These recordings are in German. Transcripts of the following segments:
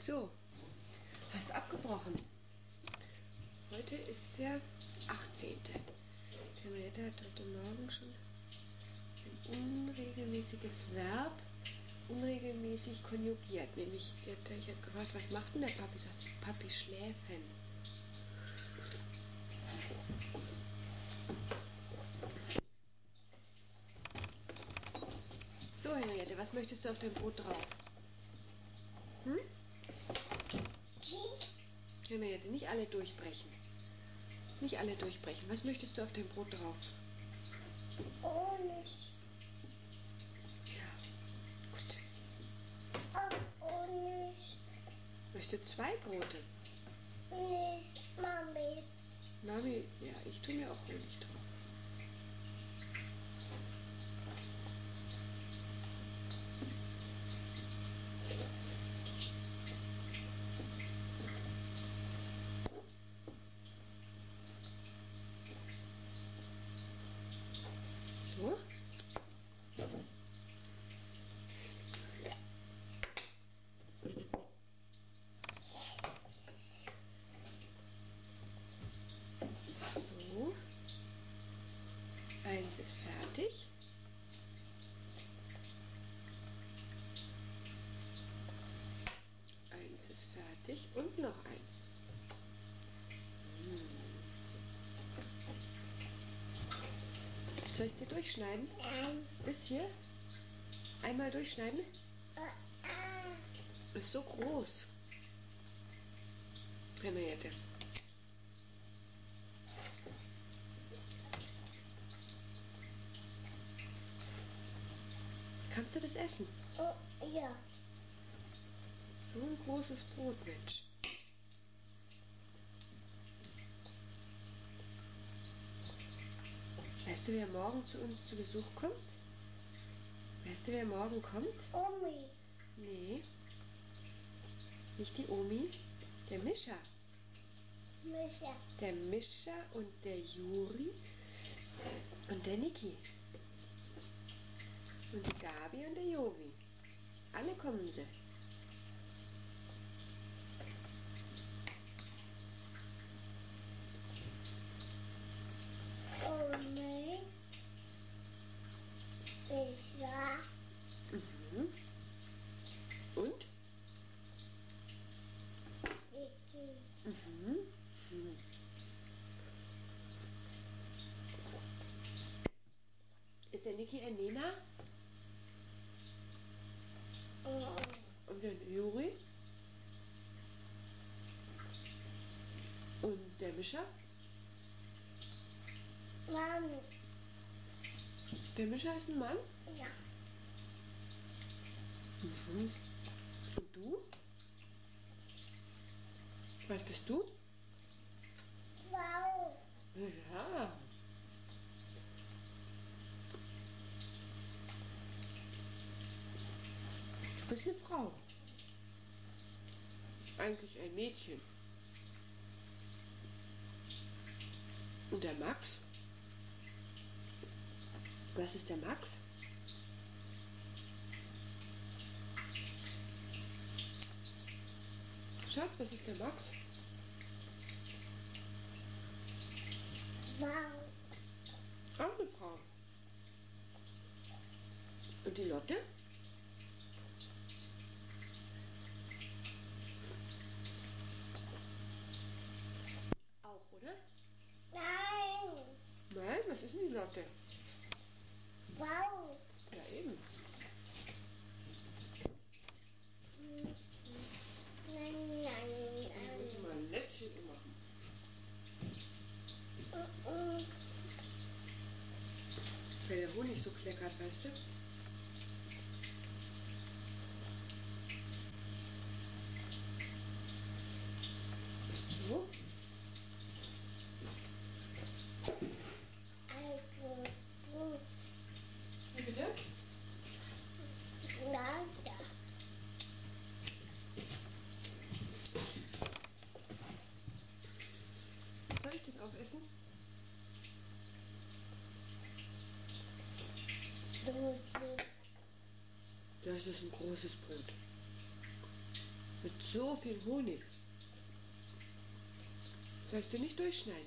So, hast abgebrochen. Heute ist der 18. Henriette hat heute Morgen schon ein unregelmäßiges Verb unregelmäßig konjugiert. Nämlich, ich habe gefragt, was macht denn der Papi? Sagt Papi schläfen. So, Henriette, was möchtest du auf dein Brot drauf? Henriette, nicht alle durchbrechen. Nicht alle durchbrechen. Was möchtest du auf dein Brot drauf? Honig. Ja, gut. Honig. Möchtest du 2 Brote? Nee, Mami. Mami, ja, ich tue mir auch Honig drauf. So. So. Eins ist fertig. Eins ist fertig und noch eins. Soll ich es dir durchschneiden? Das hier? Einmal durchschneiden? Ist so groß. Henriette. Kannst du das essen? Oh, ja. So ein großes Brot, Mensch. Weißt du, wer morgen zu uns zu Besuch kommt? Weißt du, wer morgen kommt? Omi. Nee. Nicht die Omi. Der Mischa. Mischa. Der Mischa und der Juri und der Niki. Und die Gabi und der Jovi. Alle kommen sie. Omi. Mischa. Und? Niki. Ist der Niki ein Nena? Und der Juri? Und der Mischa? Mami. Der Mischa ist ein Mann? Ja. Und du? Was bist du? Frau. Ja. Du bist eine Frau. Eigentlich ein Mädchen. Und der Max? Was ist der Max? Schatz, was ist der Max? Frau. Auch eine Frau. Und die Lotte? Auch, oder? Nein. Nein, was ist denn die Lotte? Frau. Ja, eben. Nein, Wir müssen mal ein Lätzchen machen. Weil der Honig so kleckert, weißt du? So. Wie bitte? Leider. Soll ich das aufessen? Das ist ein großes Brot. Mit So viel Honig. Sollst du nicht durchschneiden?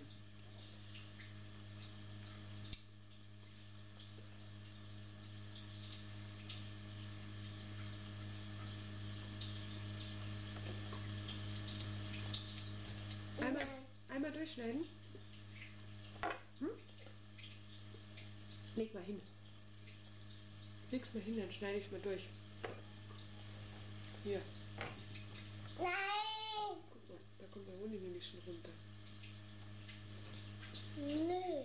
Einmal durchschneiden. Hm? Leg mal hin. Leg's mal hin, dann schneide ich mal durch. Hier. Nein! Guck mal, da kommt der Honig nämlich schon runter. Nö.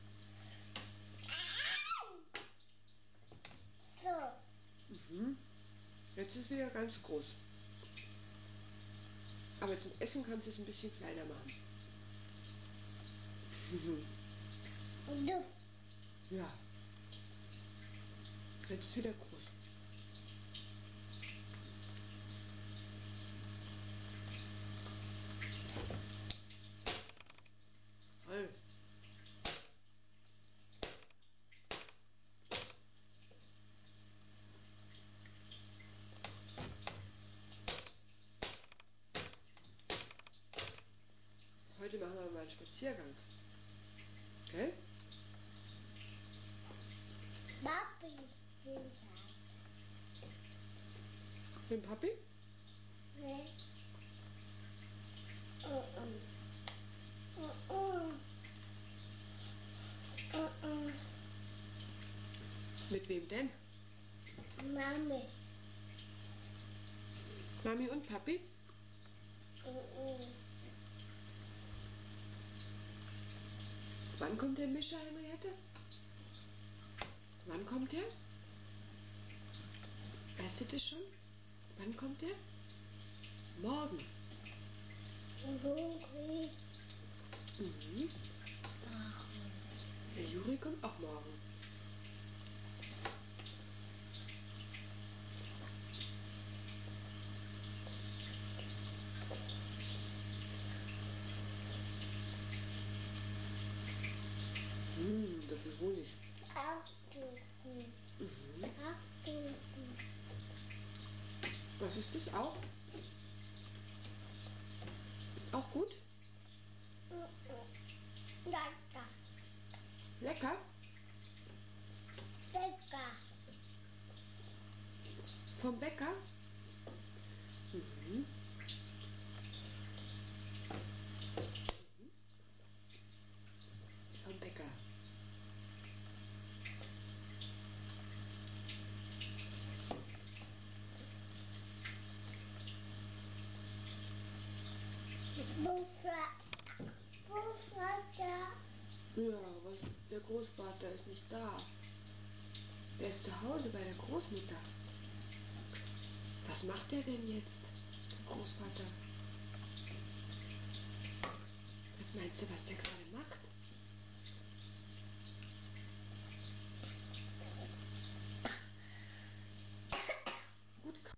So. Mhm. Jetzt ist es wieder ganz groß. Aber zum Essen kannst du es ein bisschen kleiner machen. Und du. Ja. Jetzt ist es wieder groß. Toll. Heute machen wir mal einen Spaziergang. Gell? Papi will das. Mit dem Papi? Nee. Uh-uh. Mit wem denn? Mami. Mami und Papi? Wann kommt der Mischer, Henriette? Wann kommt der? Weißt du das schon? Wann kommt der? Morgen. Hungrig. Mhm. Der Juri kommt auch morgen. So viel Honig. Achtung. Mhm. Achtung. Was ist das auch? Auch gut? Lecker. Lecker? Lecker. Vom Bäcker? Mhm. Vom Bäcker. Großvater. Ja, was? Der Großvater ist nicht da. Der ist zu Hause bei der Großmutter. Was macht der denn jetzt, der Großvater? Was meinst du, was der gerade macht?